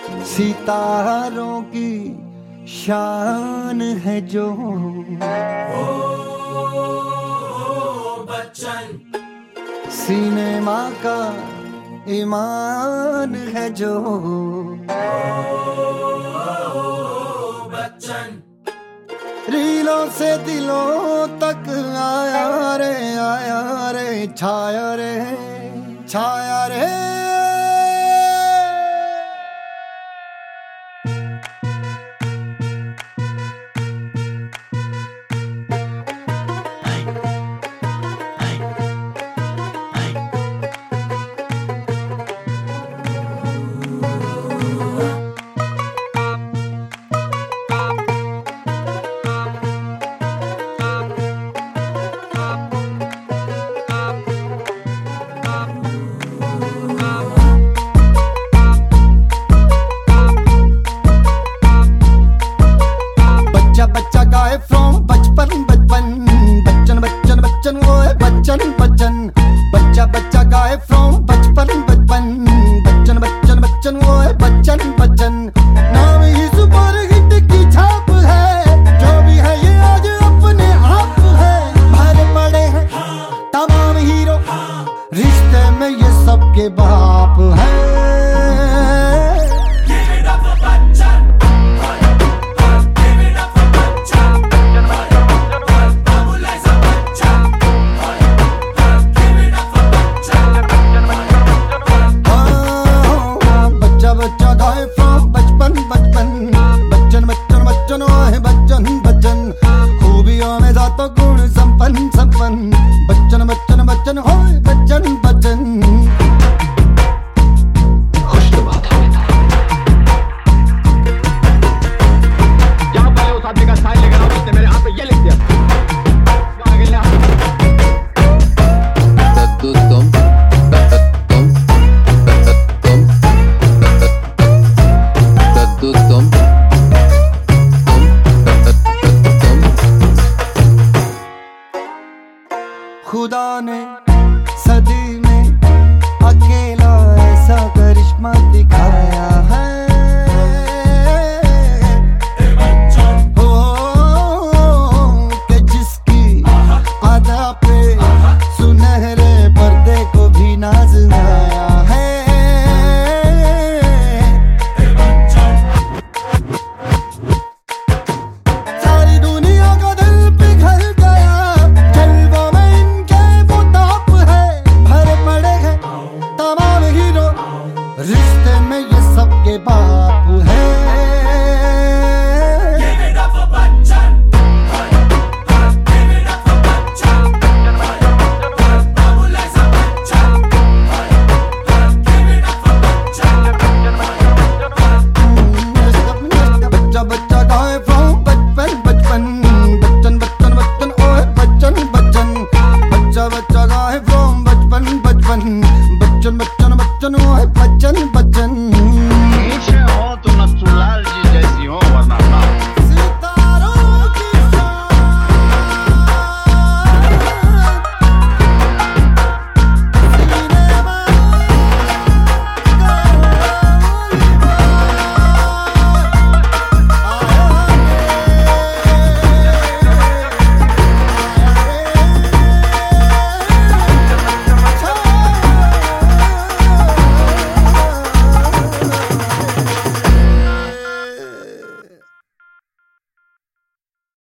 सितारों की शान है जो बच्चन, सिनेमा का ईमान है जो बच्चन, रीलों से दिलों तक आया रे छाया रे छाया रे। बच्चा गाए फ्रॉम बचपन बचपन, बच्चन बच्चन बच्चन वो है बच्चन बच्चन। बच्चा गाए फ्रॉम बचपन बचपन, बच्चन बच्चन बच्चन वो है बच्चन बच्चन। नाम ही सुपर हिट की छाप है, जो भी है ये आज अपने आप है। भरे पड़े हैं तमाम हीरो, रिश्ते में ये सबके बाप है। बच्चा गाए फ्रॉम बचपन बचपन, बच्चन बच्चन बच्चन है बच्चन बच्चन। खूबियों में जातो गुण संपन्न संपन्न, बच्चन बच्चन बच्चन हो बच्चन बच्चन। खुश तो बात है जहाँ पहले उस आदमी का साइन लेकर आओ, उसने मेरे हाथ पे ये लिख दिया खुदा ने सदी में अकेला ऐसा करिश्मा दिखाया है। हो कि जिसकी अदा पे सुनहरे पर्दे को भी नाज आया है। सारी दुनिया का दिल पिघल गया, जलवों में इनके वो ताप है। भरे पड़े हैं तमाम हीरो, रिश्ते में ये सबके बाप है। बच्चा गाए फ्रॉम बचपन बचपन, बच्चन बच्चन बच्चन ओए बच्चन बच्चन। बच्चा गाए फ्रॉम बचपन बचपन, बच्चन बच्चन बच्चन ओए बच्चन बच्चन।